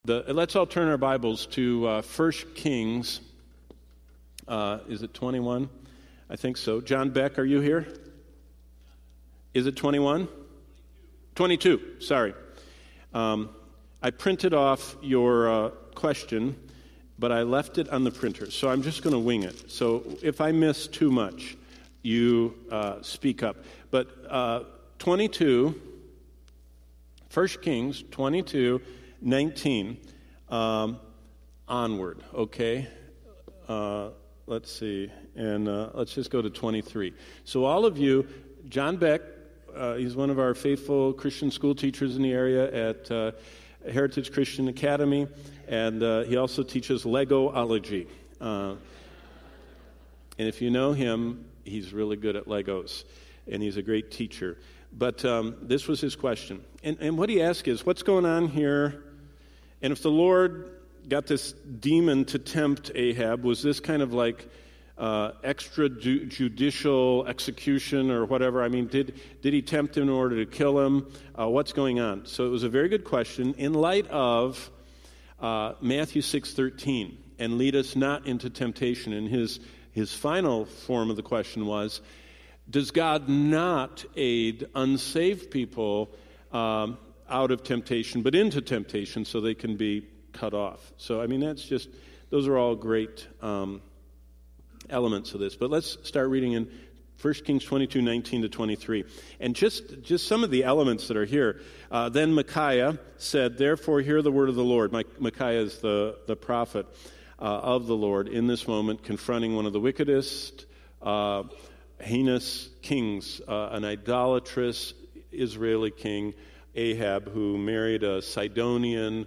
Let's all turn our Bibles to 1 Kings. Is it 21? I think so. John Beck, are you here? Is it 21? 22, sorry. I printed off your question, but I left it on the printer, so I'm just going to wing it. So if I miss too much, you speak up. But 22, 1 Kings 22, 19, onward, okay? Let's see, and let's just go to 23. So all of you, John Beck, he's one of our faithful Christian school teachers in the area at Heritage Christian Academy, and he also teaches Legoology. And if you know him, he's really good at Legos, and he's a great teacher. But this was his question. And what he asked is, what's going on here? And if the Lord got this demon to tempt Ahab, was this kind of like extrajudicial execution or whatever? I mean, did he tempt him in order to kill him? What's going on? So it was a very good question in light of Matthew 6:13, and lead us not into temptation. And his final form of the question was, does God not aid unsaved people out of temptation, but into temptation so they can be cut off? So, I mean, those are all great elements of this. But let's start reading in 1 Kings 22, 19 to 23. And just some of the elements that are here. Then Micaiah said, therefore hear the word of the Lord. Micaiah is the prophet of the Lord in this moment, confronting one of the wickedest, heinous kings, an idolatrous Israeli king, Ahab, who married a Sidonian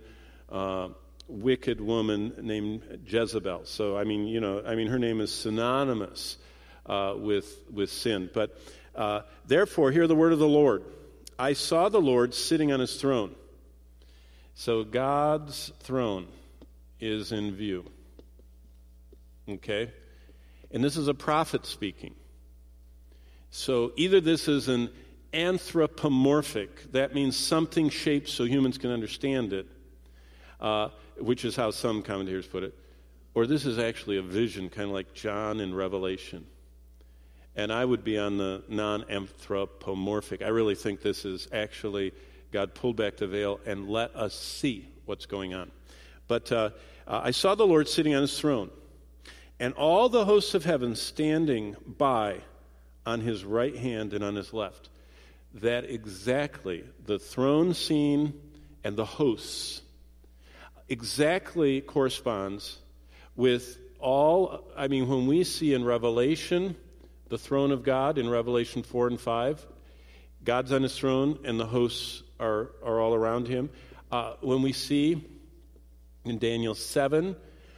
wicked woman named Jezebel. So, I mean, her name is synonymous with sin. But therefore, hear the word of the Lord. I saw the Lord sitting on his throne. So God's throne is in view. Okay? And this is a prophet speaking. So either this is an anthropomorphic, that means something shaped so humans can understand it, which is how some commentators put it, or this is actually a vision, kind of like John in Revelation. And I would be on the non-anthropomorphic. I really think this is actually God pulled back the veil and let us see what's going on. But I saw the Lord sitting on his throne, and all the hosts of heaven standing by on his right hand and on his left. That exactly, the throne scene and the hosts, exactly corresponds with when we see in Revelation, the throne of God in Revelation 4 and 5, God's on his throne and the hosts are all around him. When we see in Daniel 7,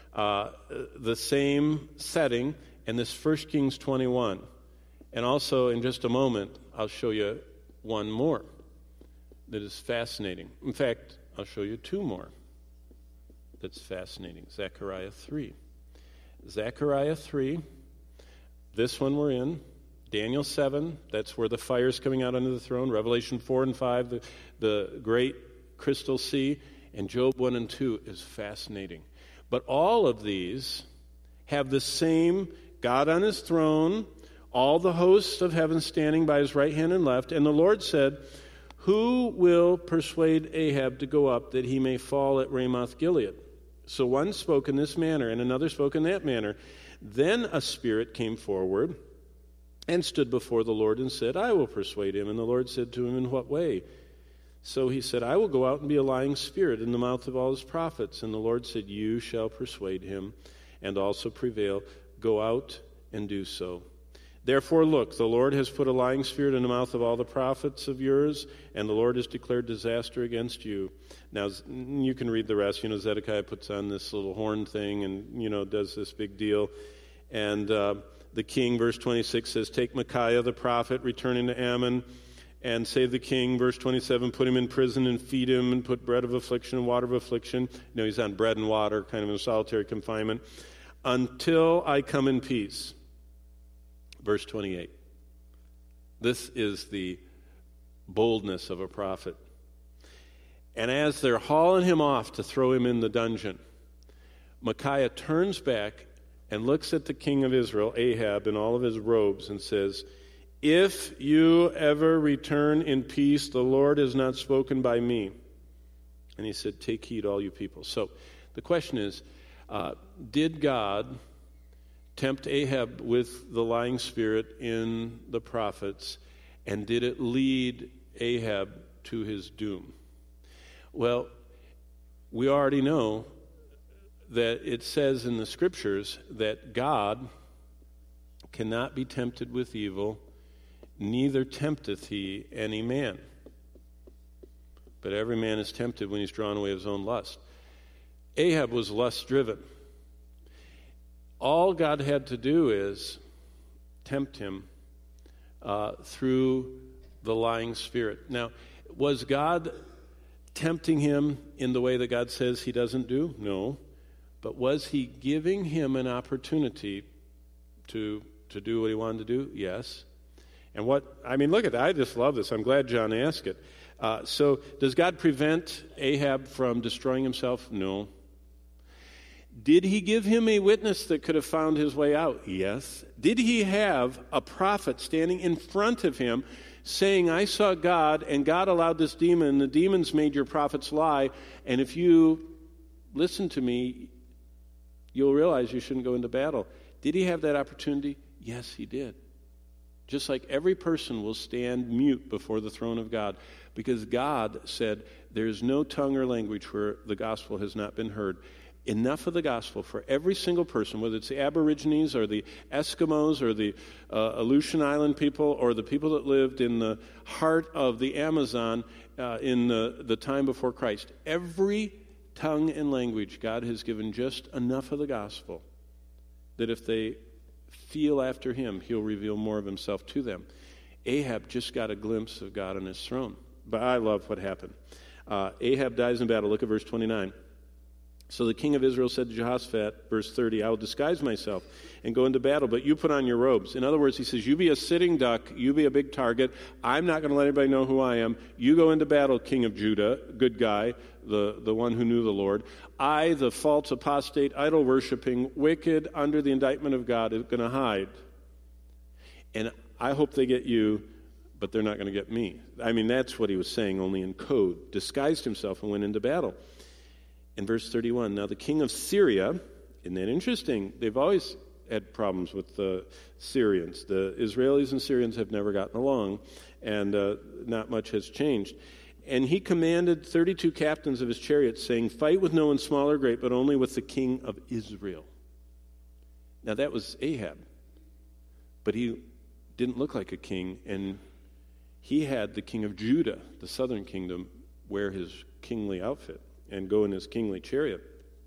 the same setting, and this 1 Kings 21. And also, in just a moment, I'll show you one more that is fascinating. In fact, I'll show you two more that's fascinating. Zechariah 3. Zechariah 3, this one we're in. Daniel 7, that's where the fire's coming out under the throne. Revelation 4 and 5, the great crystal sea. And Job 1 and 2 is fascinating. But all of these have the same God on his throne, all the hosts of heaven standing by his right hand and left. And the Lord said, who will persuade Ahab to go up that he may fall at Ramoth Gilead? So one spoke in this manner and another spoke in that manner. Then a spirit came forward and stood before the Lord and said, I will persuade him. And the Lord said to him, in what way? So he said, I will go out and be a lying spirit in the mouth of all his prophets. And the Lord said, you shall persuade him and also prevail. Go out and do so. Therefore, look, the Lord has put a lying spirit in the mouth of all the prophets of yours, and the Lord has declared disaster against you. Now, you can read the rest. Zedekiah puts on this little horn thing and, does this big deal. And the king, verse 26, says, take Micaiah the prophet, return him to Ammon, and save the king. Verse 27, put him in prison and feed him and put bread of affliction and water of affliction. He's on bread and water, kind of in solitary confinement, until I come in peace. Verse 28. This is the boldness of a prophet. And as they're hauling him off to throw him in the dungeon, Micaiah turns back and looks at the king of Israel, Ahab, in all of his robes and says, "If you ever return in peace, the Lord has not spoken by me." And he said, "Take heed, all you people." So the question is, did God tempt Ahab with the lying spirit in the prophets, and did it lead Ahab to his doom? Well, we already know that it says in the Scriptures that God cannot be tempted with evil, neither tempteth he any man. But every man is tempted when he's drawn away of his own lust. Ahab was lust-driven. All God had to do is tempt him through the lying spirit. Now, was God tempting him in the way that God says he doesn't do? No. But was he giving him an opportunity to do what he wanted to do? Yes. And look at that. I just love this. I'm glad John asked it. So does God prevent Ahab from destroying himself? No. Did he give him a witness that could have found his way out? Yes. Did he have a prophet standing in front of him saying, "I saw God, and God allowed this demon, and the demons made your prophets lie, and if you listen to me, you'll realize you shouldn't go into battle"? Did he have that opportunity? Yes, he did. Just like every person will stand mute before the throne of God, because God said there's no tongue or language where the gospel has not been heard. Enough of the gospel for every single person, whether it's the Aborigines or the Eskimos or the Aleutian Island people or the people that lived in the heart of the Amazon in the time before Christ. Every tongue and language, God has given just enough of the gospel that if they feel after him, he'll reveal more of himself to them. Ahab just got a glimpse of God on his throne. But I love what happened. Ahab dies in battle. Look at verse 29. So the king of Israel said to Jehoshaphat, verse 30, "I will disguise myself and go into battle, but you put on your robes." In other words, he says, you be a sitting duck, you be a big target. I'm not going to let anybody know who I am. You go into battle, king of Judah, good guy, the one who knew the Lord. I, the false apostate, idol-worshiping, wicked, under the indictment of God, is going to hide. And I hope they get you, but they're not going to get me. That's what he was saying, only in code. Disguised himself and went into battle. In verse 31, now the king of Syria, isn't that interesting? They've always had problems with the Syrians. The Israelis and Syrians have never gotten along, and not much has changed. And he commanded 32 captains of his chariots, saying, "Fight with no one small or great, but only with the king of Israel." Now that was Ahab, but he didn't look like a king, and he had the king of Judah, the southern kingdom, wear his kingly outfit and go in his kingly chariot.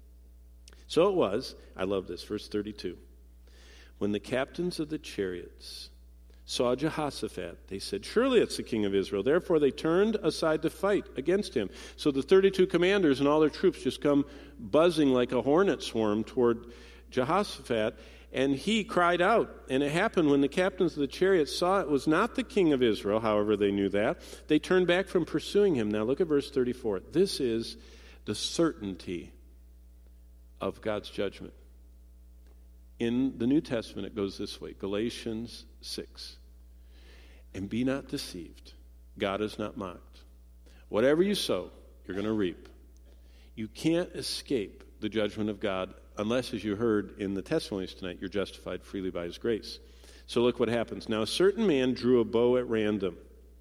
So it was, I love this, verse 32. When the captains of the chariots saw Jehoshaphat, they said, "Surely it's the king of Israel." Therefore they turned aside to fight against him. So the 32 commanders and all their troops just come buzzing like a hornet swarm toward Jehoshaphat, and he cried out. And it happened when the captains of the chariots saw it was not the king of Israel, however they knew that, they turned back from pursuing him. Now look at verse 34. This is the certainty of God's judgment. In the New Testament, it goes this way, Galatians 6. "And be not deceived. God is not mocked. Whatever you sow, you're going to reap." You can't escape the judgment of God unless, as you heard in the testimonies tonight, you're justified freely by his grace. So look what happens. Now a certain man drew a bow at random.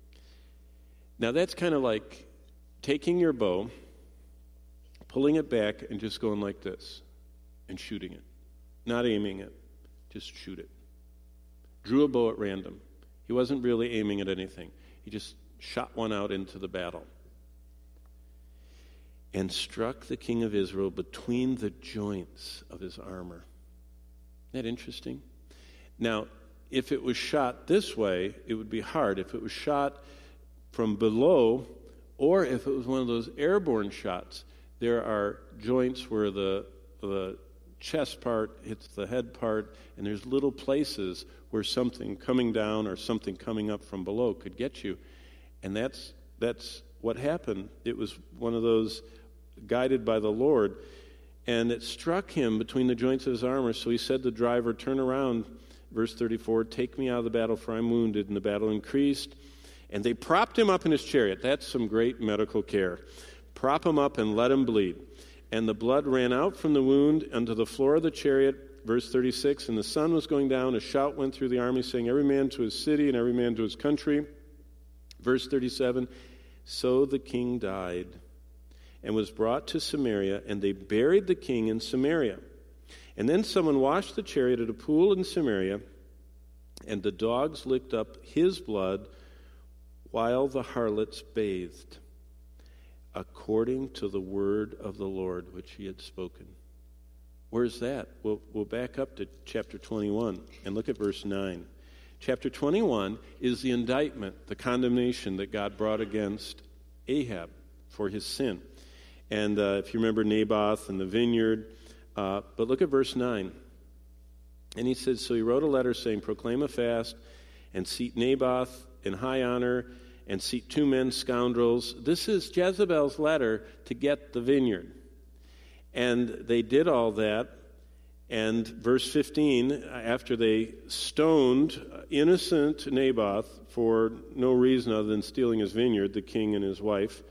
Now that's kind of like taking your bow, pulling it back, and just going like this and shooting it. Not aiming it, just shoot it. Drew a bow at random. He wasn't really aiming at anything. He just shot one out into the battle. And struck the king of Israel between the joints of his armor. Isn't that interesting? Now, if it was shot this way, it would be hard. If it was shot from below, or if it was one of those airborne shots, there are joints where the chest part hits the head part, and there's little places where something coming down or something coming up from below could get you. And that's what happened. It was one of those guided by the Lord, and it struck him between the joints of his armor. So he said to the driver, "Turn around," verse 34, "take me out of the battle, for I'm wounded." And the battle increased, and they propped him up in his chariot. That's some great medical care. Prop him up and let him bleed. And the blood ran out from the wound unto the floor of the chariot, verse 36, and the sun was going down. A shout went through the army, saying, "Every man to his city and every man to his country." Verse 37, so the king died and was brought to Samaria, and they buried the king in Samaria. And then someone washed the chariot at a pool in Samaria, and the dogs licked up his blood while the harlots bathed, according to the word of the Lord which he had spoken. Where's that? We'll back up to chapter 21 and look at verse 9. Chapter 21 is the indictment, the condemnation that God brought against Ahab for his sin. And if you remember Naboth and the vineyard, but look at verse 9. And he says, so he wrote a letter saying, proclaim a fast and seat Naboth in high honor and seat 2 men scoundrels. This is Jezebel's letter to get the vineyard. And they did all that. And verse 15, after they stoned innocent Naboth for no reason other than stealing his vineyard, the king and his wife,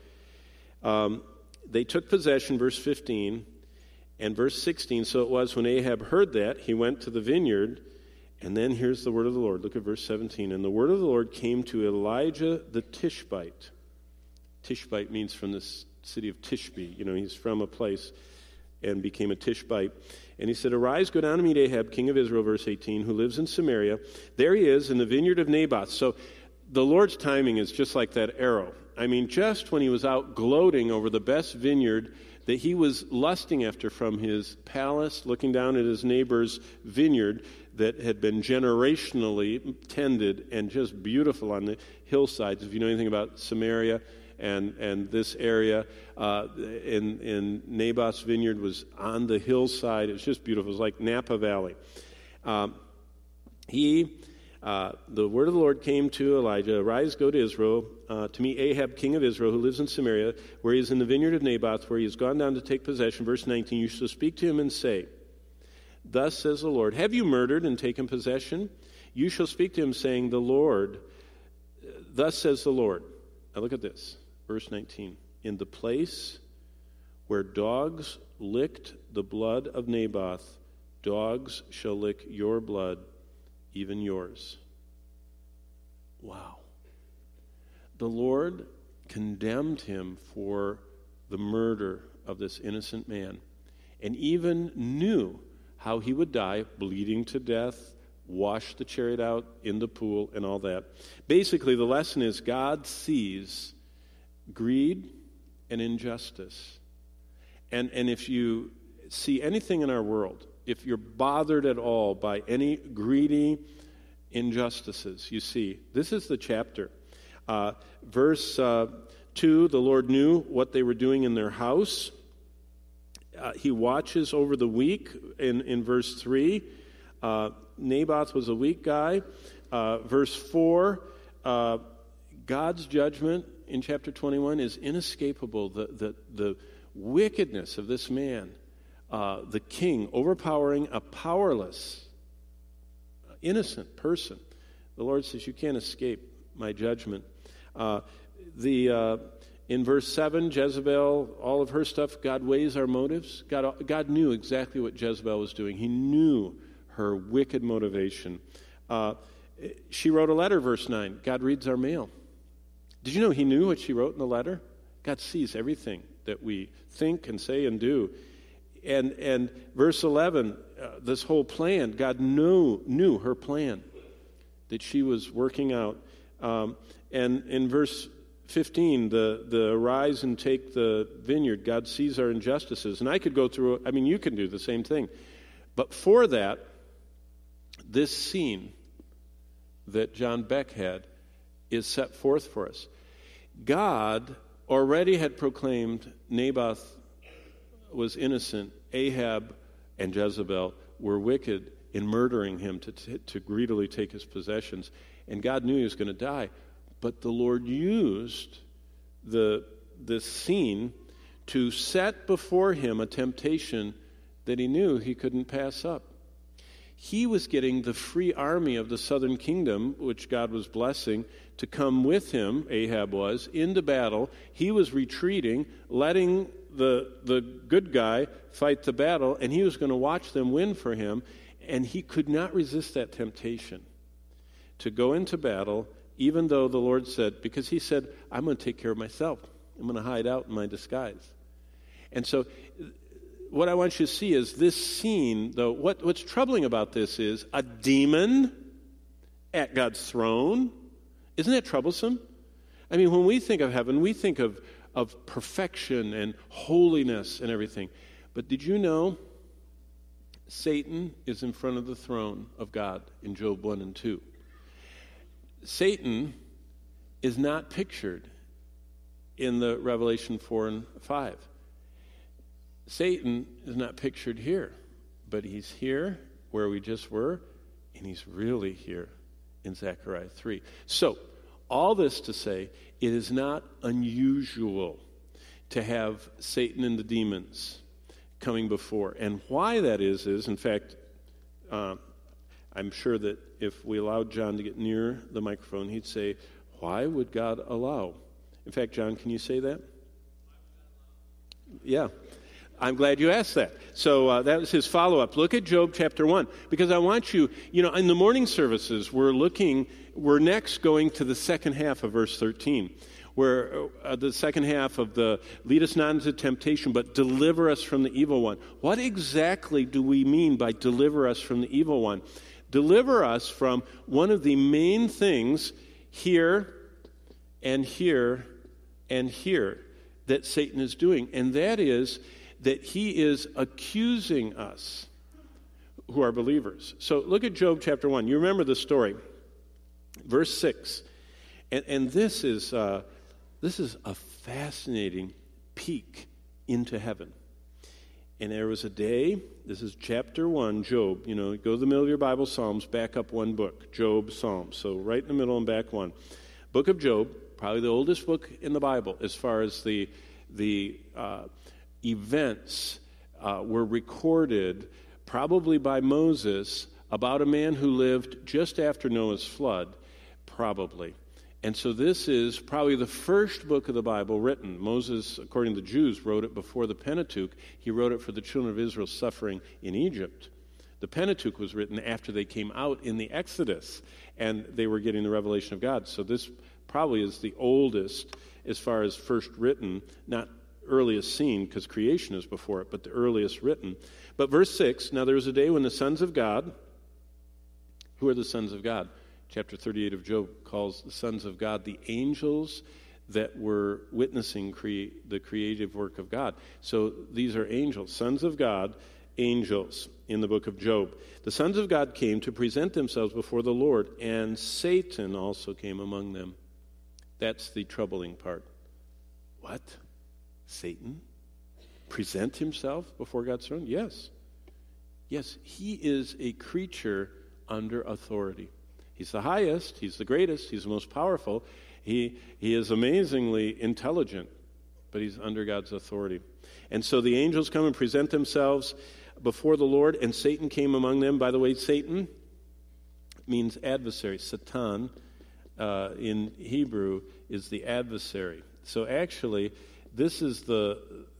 they took possession, verse 15, and verse 16, so it was when Ahab heard that, he went to the vineyard, and then here's the word of the Lord. Look at verse 17. And the word of the Lord came to Elijah the Tishbite. Tishbite means from the city of Tishbe. You know, he's from a place and became a Tishbite. And he said, arise, go down to meet Ahab, king of Israel, verse 18, who lives in Samaria. There he is in the vineyard of Naboth. So the Lord's timing is just like that arrow. I mean, just when he was out gloating over the best vineyard that he was lusting after from his palace, looking down at his neighbor's vineyard that had been generationally tended and just beautiful on the hillsides. If you know anything about Samaria and this area, in Naboth's vineyard was on the hillside. It was just beautiful. It was like Napa Valley. The word of the Lord came to Elijah, arise, go to Israel, to meet Ahab, king of Israel, who lives in Samaria, where he is in the vineyard of Naboth, where he has gone down to take possession. Verse 19, you shall speak to him and say, thus says the Lord, have you murdered and taken possession? You shall speak to him, saying, the Lord, thus says the Lord. Now look at this, verse 19. In the place where dogs licked the blood of Naboth, dogs shall lick your blood, even yours. Wow. The Lord condemned him for the murder of this innocent man, and even knew how he would die, bleeding to death, wash the chariot out in the pool, and all that. Basically, the lesson is God sees greed and injustice. And if you see anything in our world, if you're bothered at all by any greedy injustices, you see, this is the chapter. Verse 2, the Lord knew what they were doing in their house. He watches over the weak in verse 3. Naboth was a weak guy. Verse 4, God's judgment in chapter 21 is inescapable. The wickedness of this man, the king, overpowering a powerless, innocent person. The Lord says, you can't escape my judgment. In verse 7, Jezebel, all of her stuff, God weighs our motives. God knew exactly what Jezebel was doing. He knew her wicked motivation. She wrote a letter, verse 9. God reads our mail. Did you know he knew what she wrote in the letter? God sees everything that we think and say and do. And verse 11, this whole plan, God knew her plan that she was working out. And in verse 15, the arise and take the vineyard, God sees our injustices. And I could go through, I mean, you can do the same thing. But for that, this scene that John Beck had is set forth for us. God already had proclaimed Naboth was innocent. Ahab and Jezebel were wicked in murdering him to greedily take his possessions. And God knew he was going to die. But the Lord used this scene to set before him a temptation that he knew he couldn't pass up. He was getting the free army of the southern kingdom, which God was blessing, to come with him, Ahab was, into battle. He was retreating, letting the good guy fight the battle, and he was going to watch them win for him, and he could not resist that temptation to go into battle, even though the Lord said, because he said, I'm going to take care of myself. I'm going to hide out in my disguise. And so what I want you to see is this scene, though, what's troubling about this is a demon at God's throne. Isn't that troublesome? I mean, when we think of heaven, we think of perfection and holiness and everything. But did you know Satan is in front of the throne of God in Job 1 and 2? Satan is not pictured in the Revelation 4 and 5. Satan is not pictured here, but he's here where we just were, and he's really here in Zechariah 3. So, all this to say, it is not unusual to have Satan and the demons coming before. And why that is, in fact, I'm sure that if we allowed John to get near the microphone, he'd say, why would God allow? In fact, John, can you say that? Yeah. I'm glad you asked that. So that was his follow-up. Look at Job chapter 1, because I want you, in the morning services, we're next going to the second half of verse 13, where the second half of the lead us not into temptation, but deliver us from the evil one. What exactly do we mean by deliver us from the evil one? Deliver us from one of the main things here and here and here that Satan is doing, and that is that he is accusing us who are believers. So look at Job chapter 1. You remember the story. Verse 6. And this is a fascinating peek into heaven. And there was a day, this is chapter 1, Job. Go to the middle of your Bible, Psalms, back up one book, Job, Psalms. So right in the middle and back one. Book of Job, probably the oldest book in the Bible as far as the events were recorded probably by Moses about a man who lived just after Noah's flood, probably. And so this is probably the first book of the Bible written. Moses, according to the Jews, wrote it before the Pentateuch. He wrote it for the children of Israel suffering in Egypt. The Pentateuch was written after they came out in the Exodus, and they were getting the revelation of God. So this probably is the oldest as far as first written, not earliest seen, because creation is before it, but the earliest written. But verse 6, now there was a day when the sons of God, who are the sons of God? Chapter 38 of Job calls the sons of God the angels that were witnessing the creative work of God. So these are angels, sons of God, angels in the book of Job. The sons of God came to present themselves before the Lord, and Satan also came among them. That's the troubling part. What? Satan? Present himself before God's throne? Yes. Yes, he is a creature under authority. He's the highest, he's the greatest, he's the most powerful. He is amazingly intelligent, but he's under God's authority. And so the angels come and present themselves before the Lord, and Satan came among them. By the way, Satan means adversary. Satan in Hebrew is the adversary. So actually, this is the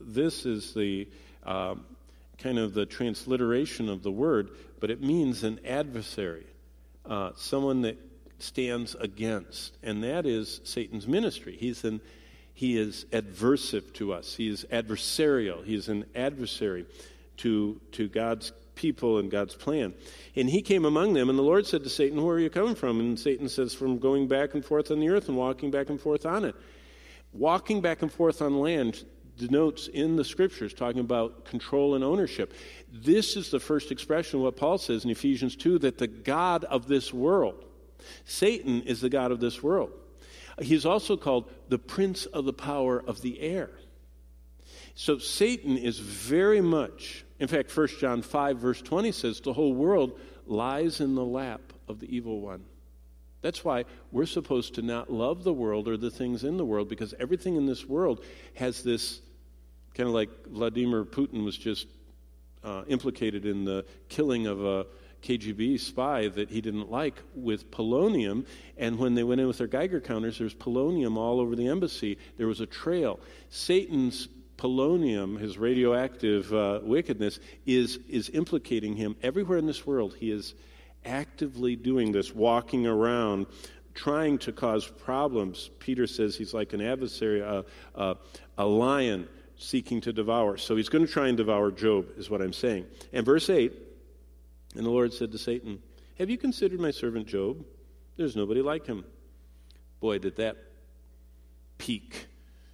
kind of the transliteration of the word, but it means an adversary, someone that stands against, and that is Satan's ministry. He is adversive to us. He is adversarial. He is an adversary to God's people and God's plan. And he came among them, and the Lord said to Satan, "Where are you coming from?" And Satan says, "From going back and forth on the earth and walking back and forth on it." Walking back and forth on land denotes in the Scriptures, talking about control and ownership. This is the first expression of what Paul says in Ephesians 2, that the God of this world, Satan is the God of this world. He's also called the prince of the power of the air. So Satan is very much, in fact, 1 John 5, verse 20 says, the whole world lies in the lap of the evil one. That's why we're supposed to not love the world or the things in the world, because everything in this world has this, kind of like Vladimir Putin was just implicated in the killing of a KGB spy that he didn't like with polonium, and when they went in with their Geiger counters, there was polonium all over the embassy. There was a trail. Satan's polonium, his radioactive wickedness, is implicating him everywhere in this world. He is actively doing this, walking around, trying to cause problems. Peter says he's like an adversary, a lion seeking to devour. So he's going to try and devour Job, is what I'm saying. And verse 8, and the Lord said to Satan, have you considered my servant Job? There's nobody like him. Boy, did that pique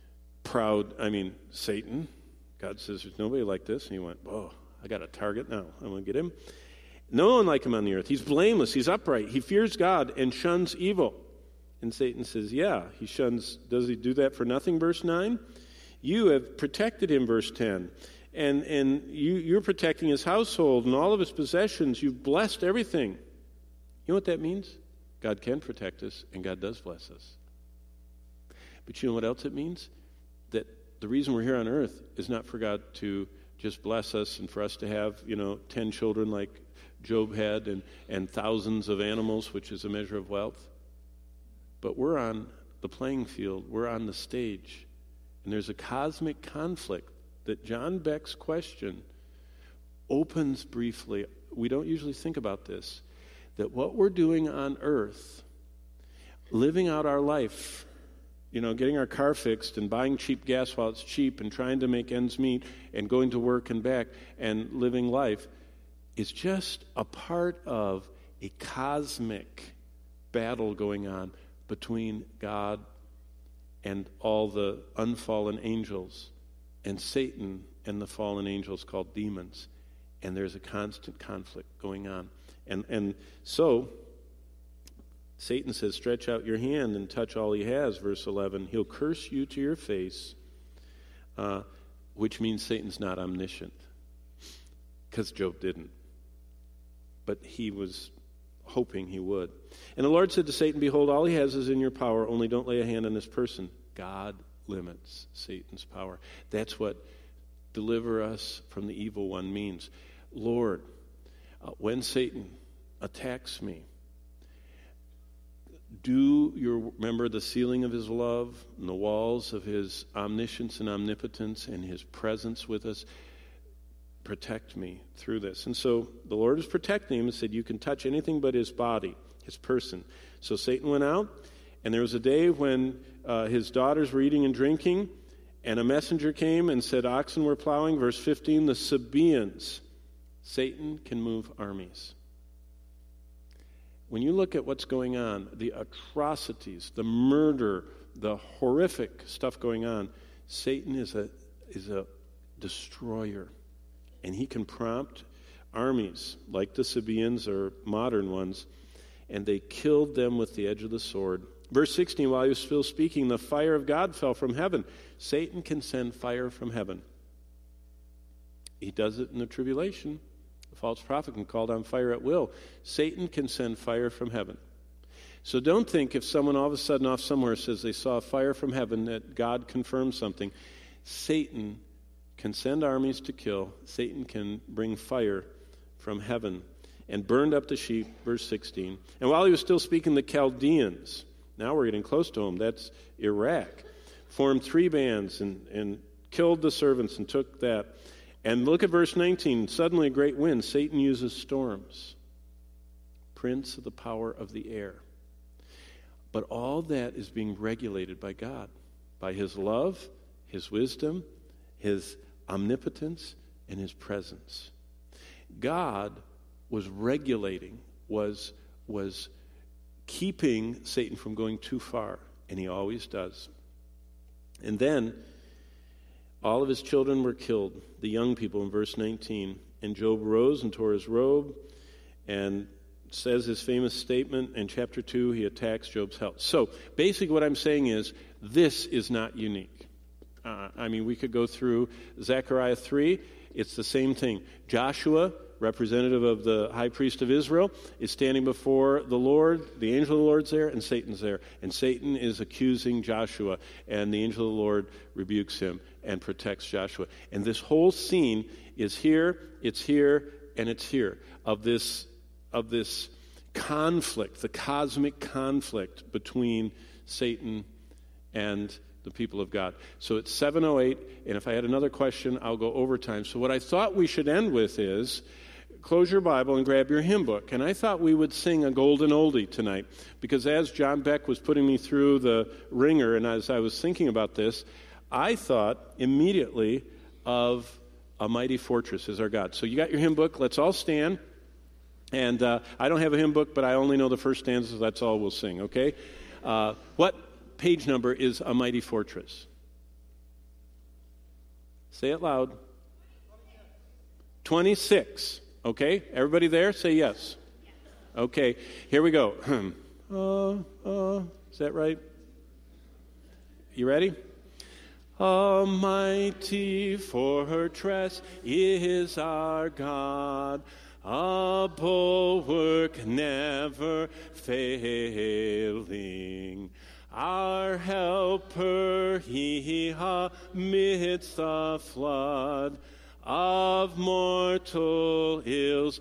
Satan. God says, there's nobody like this. And he went, whoa, I got a target now. I'm going to get him. No one like him on the earth. He's blameless. He's upright. He fears God and shuns evil. And Satan says, yeah, he shuns. Does he do that for nothing? Verse 9. You have protected him, verse 10. And you're protecting his household and all of his possessions. You've blessed everything. You know what that means? God can protect us, and God does bless us. But you know what else it means? That the reason we're here on earth is not for God to just bless us and for us to have, 10 children like Job had and thousands of animals, which is a measure of wealth. But we're on the playing field. We're on the stage. And there's a cosmic conflict that John Beck's question opens briefly. We don't usually think about this, that what we're doing on earth, living out our life, getting our car fixed and buying cheap gas while it's cheap and trying to make ends meet and going to work and back and living life, is just a part of a cosmic battle going on between God and all the unfallen angels, and Satan and the fallen angels called demons. And there's a constant conflict going on. And so, Satan says, stretch out your hand and touch all he has, verse 11. He'll curse you to your face, which means Satan's not omniscient, because Job didn't. But he was hoping he would. And the Lord said to Satan, behold, all he has is in your power, only don't lay a hand on this person. God limits Satan's power. That's what deliver us from the evil one means. Lord, when Satan attacks me, remember the ceiling of his love and the walls of his omniscience and omnipotence and his presence with us. Protect me through this. And so the Lord is protecting him and said, you can touch anything but his body, his person. So Satan went out, and there was a day when his daughters were eating and drinking, and a messenger came and said oxen were plowing. Verse 15, the Sabaeans. Satan can move armies. When you look at what's going on, the atrocities, the murder, the horrific stuff going on, Satan is a destroyer. And he can prompt armies like the Sabaeans or modern ones, and they killed them with the edge of the sword. Verse 16, while he was still speaking, the fire of God fell from heaven. Satan can send fire from heaven. He does it in the tribulation. The false prophet can call down fire at will. Satan can send fire from heaven. So don't think if someone all of a sudden off somewhere says they saw fire from heaven that God confirms something. Satan can send armies to kill. Satan can bring fire from heaven and burned up the sheep, verse 16. And while he was still speaking, the Chaldeans, now we're getting close to them, that's Iraq, formed 3 bands and killed the servants and took that. And look at verse 19. Suddenly a great wind. Satan uses storms, prince of the power of the air. But all that is being regulated by God, by his love, his wisdom, his omnipotence, and his presence. God was regulating, was keeping Satan from going too far, and he always does. And then all of his children were killed, the young people in verse 19. And Job rose and tore his robe and says his famous statement in chapter 2, he attacks Job's health. So basically what I'm saying is this is not unique. We could go through Zechariah 3. it's the same thing. Joshua, representative of the high priest of Israel, is standing before the Lord. The angel of the Lord's there, and Satan's there. And Satan is accusing Joshua, and the angel of the Lord rebukes him and protects Joshua. And this whole scene is here, and it's here, of this conflict, the cosmic conflict between Satan and the people of God. So it's 7:08, and if I had another question, I'll go overtime. So what I thought we should end with is, close your Bible and grab your hymn book. And I thought we would sing a golden oldie tonight, because as John Beck was putting me through the ringer, and as I was thinking about this, I thought immediately of A Mighty Fortress Is Our God. So you got your hymn book. Let's all stand. And I don't have a hymn book, but I only know the first stanza, so that's all we'll sing, okay? What page number is A Mighty Fortress? Say it loud. 26. Okay, everybody there? Say yes. Okay, here we go. Is that right? You ready? A mighty fortress is our God, a bulwark never failing. Our helper, he amidst the flood of mortal ills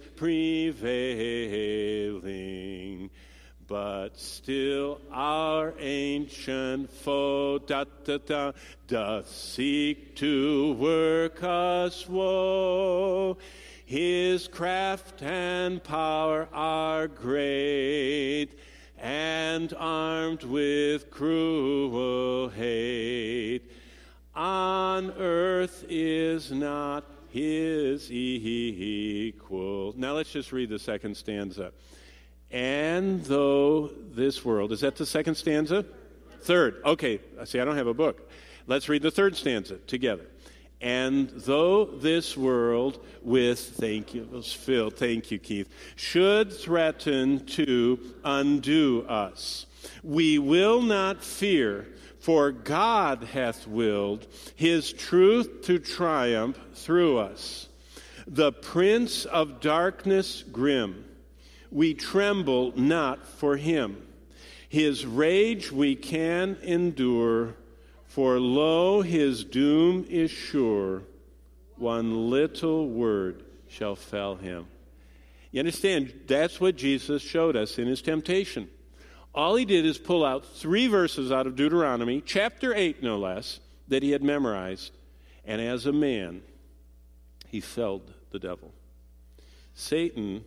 prevailing. But still our ancient foe doth seek to work us woe. His craft and power are great, and armed with cruel hate. On earth is not his equal. Now let's just read the second stanza. And though this world, is that the second stanza? Third. Okay, see, I don't have a book. Let's read the third stanza together. And though this world with, thank you, Phil, thank you, Keith, should threaten to undo us, we will not fear, for God hath willed his truth to triumph through us. The prince of darkness grim, we tremble not for him. His rage we can endure, for lo, his doom is sure. One little word shall fell him. You understand, that's what Jesus showed us in his temptation. All he did is pull out 3 verses out of Deuteronomy, chapter 8 no less, that he had memorized. And as a man, he felled the devil. Satan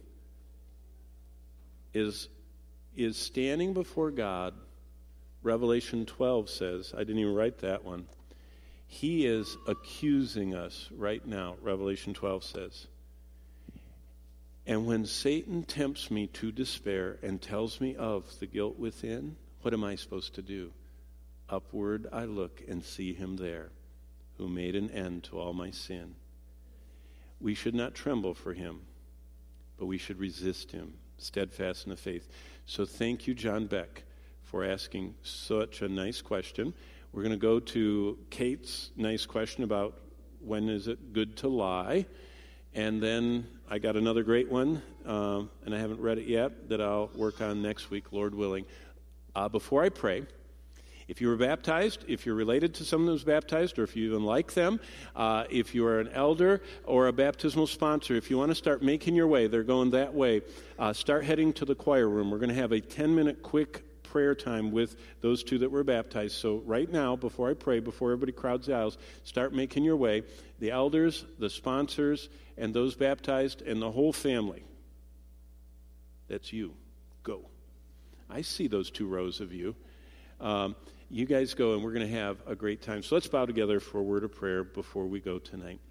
is standing before God. Revelation 12 says, I didn't even write that one. He is accusing us right now, Revelation 12 says. And when Satan tempts me to despair and tells me of the guilt within, what am I supposed to do? Upward I look and see him there, who made an end to all my sin. We should not tremble for him, but we should resist him, steadfast in the faith. So thank you, John Beck, for asking such a nice question. We're going to go to Kate's nice question about when is it good to lie. And then I got another great one, and I haven't read it yet, that I'll work on next week, Lord willing. Before I pray, if you were baptized, if you're related to someone who's baptized, or if you even like them, if you are an elder or a baptismal sponsor, if you want to start making your way, they're going that way, start heading to the choir room. We're going to have a 10-minute quick prayer time with those 2 that were baptized. So right now, before I pray, before everybody crowds the aisles, start making your way. The elders, the sponsors, and those baptized, and the whole family. That's you. Go. I see those 2 rows of you. You guys go, and we're going to have a great time. So let's bow together for a word of prayer before we go tonight.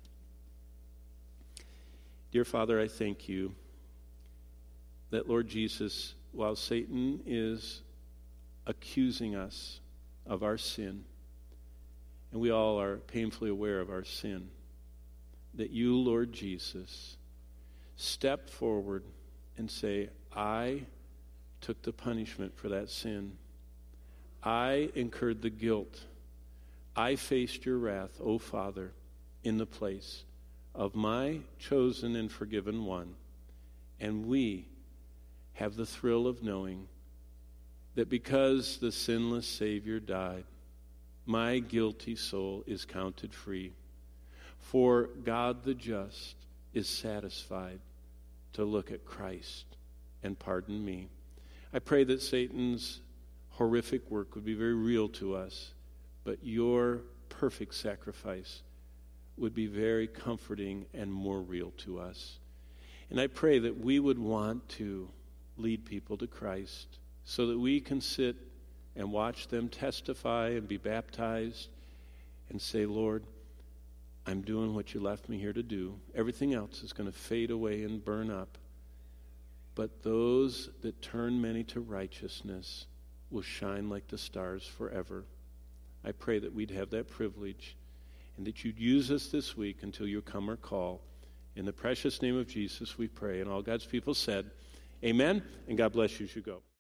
Dear Father, I thank you that, Lord Jesus, while Satan is accusing us of our sin, and we all are painfully aware of our sin, that you, Lord Jesus, step forward and say, I took the punishment for that sin. I incurred the guilt. I faced your wrath, O Father, in the place of my chosen and forgiven one. And we have the thrill of knowing that because the sinless Savior died, my guilty soul is counted free. For God the just is satisfied to look at Christ and pardon me. I pray that Satan's horrific work would be very real to us, but your perfect sacrifice would be very comforting and more real to us. And I pray that we would want to lead people to Christ so that we can sit and watch them testify and be baptized and say, Lord, I'm doing what you left me here to do. Everything else is going to fade away and burn up. But those that turn many to righteousness will shine like the stars forever. I pray that we'd have that privilege and that you'd use us this week until you come or call. In the precious name of Jesus we pray. And all God's people said, amen, and God bless you as you go.